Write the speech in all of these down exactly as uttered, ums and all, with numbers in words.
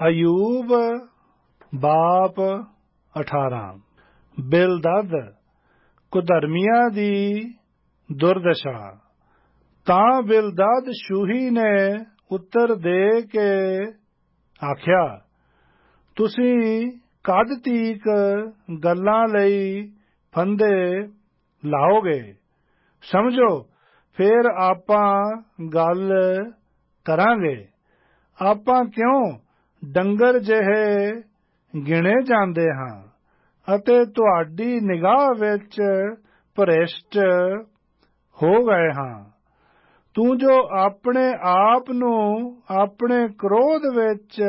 ਅਯੂਬ ਬਾਪ ਅਠਾਰਾਂ। ਬਿਲਦਦ ਕੁਧਰਮੀਆਂ ਦੀ ਦੁਰਦਸ਼ਾ। ਤਾਂ ਬਿਲਦਦ ਸ਼ੂਹੀ ਨੇ ਉੱਤਰ ਦੇ ਕੇ ਆਖਿਆ, ਤੁਸੀਂ ਕਦ ਤੀਕ ਗੱਲਾਂ ਲਈ ਫੰਦੇ ਲਾਓਗੇ? ਸਮਝੋ, ਫੇਰ ਆਪਾਂ ਗੱਲ ਕਰਾਂਗੇ। ਆਪਾਂ ਕਿਉਂ ਡੰਗਰ ਜਿਹੇ ਗਿਣੇ ਜਾਂਦੇ ਹਾਂ ਅਤੇ ਤੁਹਾਡੀ ਨਿਗਾਹ ਵਿੱਚ ਭ੍ਰਿਸ਼ਟ ਹੋ ਗਏ ਹਾਂ। ਤੂੰ ਜੋ ਆਪਣੇ ਆਪ ਨੂੰ ਆਪਣੇ ਕ੍ਰੋਧ ਵਿੱਚ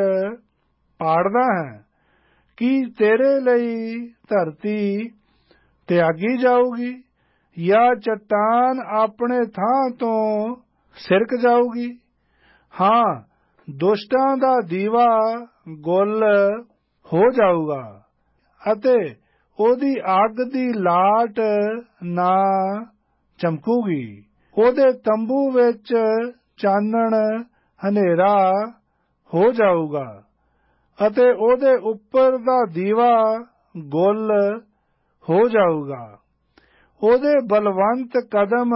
ਪਾੜਦਾ ਹੈ, ਕੀ ਤੇਰੇ ਲਈ ਧਰਤੀ ਤਿਆਗੀ ਜਾਊਗੀ ਜਾਂ ਚੱਟਾਨ ਆਪਣੇ ਥਾਂ ਤੋਂ ਸਿਰਕ ਜਾਊਗੀ? ਹਾਂ, ਦੁਸ਼ਟਾਂ ਦਾ ਦੀਵਾ ਗੁੱਲ ਹੋ ਜਾਊਗਾ ਅਤੇ ਉਹਦੀ ਅੱਗ ਦੀ ਲਾਟ ਨਾ ਚਮਕੂਗੀ। ਉਹਦੇ ਤੰਬੂ ਵਿੱਚ ਚਾਨਣ ਹਨੇਰਾ ਹੋ ਜਾਊਗਾ ਅਤੇ ਉਹਦੇ ਉੱਪਰ ਦਾ ਦੀਵਾ ਗੁੱਲ ਹੋ ਜਾਊਗਾ। ਉਹਦੇ ਬਲਵੰਤ ਕਦਮ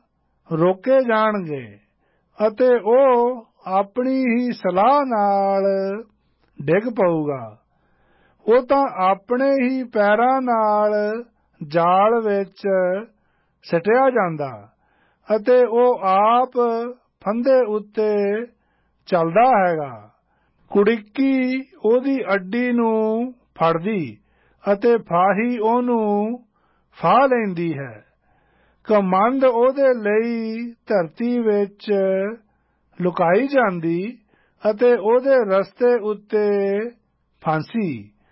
ਰੋਕੇ ਜਾਣਗੇ ਅਤੇ ਉਹ ਆਪਣੀ ਹੀ ਸਲਾਹ ਨਾਲ ਡਿੱਗ ਪਊਗਾ। ਉਹ ਤਾਂ ਆਪਣੇ ਹੀ ਪੈਰਾਂ ਨਾਲ ਜਾਲ ਵਿੱਚ ਸੱਟਿਆ ਜਾਂਦਾ ਅਤੇ ਉਹ ਆਪ ਫੰਦੇ ਉੱਤੇ ਚੱਲਦਾ ਹੈਗਾ। ਕੁੜਿੱਕੀ ਉਹਦੀ ਅੱਡੀ ਨੂੰ ਫੜਦੀ ਅਤੇ ਫਾਹੀ ਉਹਨੂੰ ਫਾਹ ਲੈਂਦੀ ਹੈ। ਘਮੰਡ ਉਹਦੇ ਲਈ ਧਰਤੀ ਵਿੱਚ ਲੁਕਾਈ ਜਾਂਦੀ ਅਤੇ ਉਹਦੇ ਰਸਤੇ ਉੱਤੇ ਫਾਂਸੀ।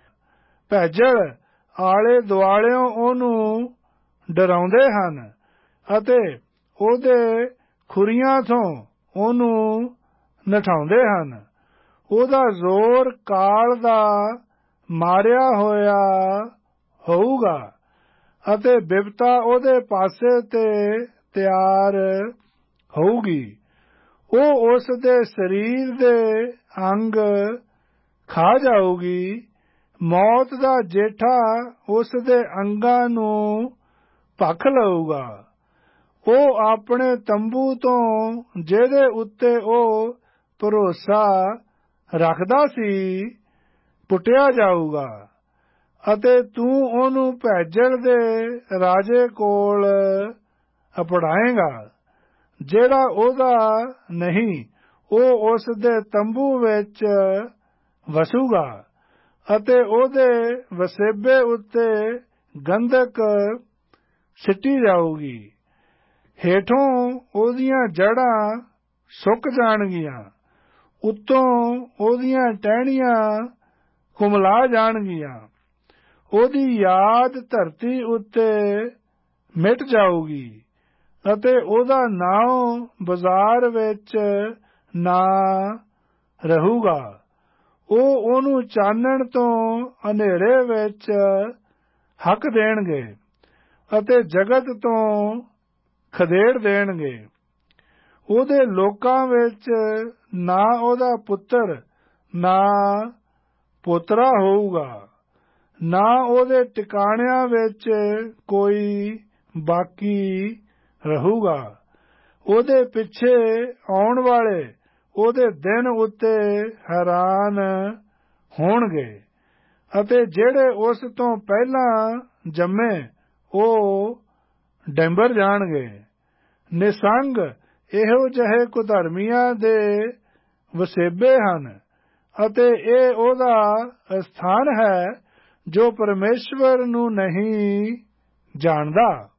ਭੇਜਲ ਆਲੇ ਦੁਆਲਿਓਂ ਉਹਨੂੰ ਡਰਾਉਂਦੇ ਹਨ ਅਤੇ ਉਹਦੇ ਖੁਰੀਆਂ ਤੋਂ ਉਹਨੂੰ ਨਠਾਉਂਦੇ ਹਨ। ਉਹਦਾ ਜ਼ੋਰ ਕਾਲ ਦਾ ਮਾਰਿਆ ਹੋਇਆ ਹੋਊਗਾ ਅਤੇ ਬਿਪਤਾ ਉਹਦੇ ਪਾਸੇ ਤੇ ਤਿਆਰ ਹੋਊਗੀ। ਉਹ ਉਸ ਦੇ ਸਰੀਰ ਦੇ ਅੰਗ ਖਾ ਜਾਊਗੀ। ਮੌਤ ਦਾ ਜੇਠਾ ਉਸ ਦੇ ਅੰਗਾਂ ਨੂੰ ਭਖ ਲਊਗਾ। ਉਹ ਆਪਣੇ ਤੰਬੂ ਤੋਂ, ਜਿਹਦੇ ਉੱਤੇ ਉਹ ਭਰੋਸਾ ਰੱਖਦਾ ਸੀ, ਪੁੱਟਿਆ ਜਾਊਗਾ ਅਤੇ ਤੂੰ ਉਹਨੂੰ ਭੇਜਲ ਦੇ ਰਾਜੇ ਕੋਲ ਅਪੜਾਏਂਗਾ, ਜਿਹੜਾ ਉਹਦਾ ਨਹੀਂ। ਉਹ ਉਸ ਦੇ ਤੰਬੂ ਵਿੱਚ ਵਸੂਗਾ ਅਤੇ ਉਹਦੇ ਵਸੇਬੇ ਉੱਤੇ ਗੰਧਕ ਸਿੱਟੀ ਜਾਊਗੀ। ਹੇਠੋਂ ਉਹਦੀਆਂ ਜੜ੍ਹਾਂ ਸੁੱਕ ਜਾਣਗੀਆਂ, ਉੱਤੋਂ ਉਹਦੀਆਂ ਟਹਿਣੀਆਂ ਕੁਮਲਾ ਜਾਣਗੀਆਂ। ਉਹਦੀ ਯਾਦ ਧਰਤੀ ਉੱਤੇ ਮਿਟ ਜਾਊਗੀ ਅਤੇ ਉਹਦਾ ਨਾਮ ਬਾਜ਼ਾਰ ਵਿੱਚ ਨਾ ਰਹੂਗਾ। ਉਹ ਉਹਨੂੰ ਚਾਨਣ ਤੋਂ ਹਨੇਰੇ ਵਿੱਚ ਹੱਕ ਦੇਣਗੇ ਅਤੇ ਜਗਤ ਤੋਂ ਖਦੇੜ ਦੇਣਗੇ। ਉਹਦੇ ਲੋਕਾਂ ਵਿੱਚ ਨਾ ਉਹਦਾ ਪੁੱਤਰ ਨਾ ਪੋਤਰਾ ਹੋਊਗਾ, ਨਾ ਉਹਦੇ ਟਿਕਾਣਿਆਂ ਵਿੱਚ ਕੋਈ ਬਾਕੀ ਰਹੂਗਾ। ਉਹਦੇ ਪਿੱਛੇ ਆਉਣ ਵਾਲੇ ਉਹਦੇ ਦਿਨ ਉੱਤੇ ਹੈਰਾਨ ਹੋਣਗੇ ਅਤੇ ਜਿਹੜੇ ਉਸ ਤੋਂ ਪਹਿਲਾਂ ਜੰਮੇ ਉਹ ਡਿੰਬਰ ਜਾਣਗੇ। ਨਿਸੰਗ ਇਹੋ ਜਿਹੇ ਕੁਧਰਮੀਆਂ ਦੇ ਵਸੇਬੇ ਹਨ ਅਤੇ ਇਹ ਉਹਦਾ ਸਥਾਨ ਹੈ ਜੋ ਪਰਮੇਸ਼ਵਰ ਨੂੰ ਨਹੀਂ ਜਾਣਦਾ।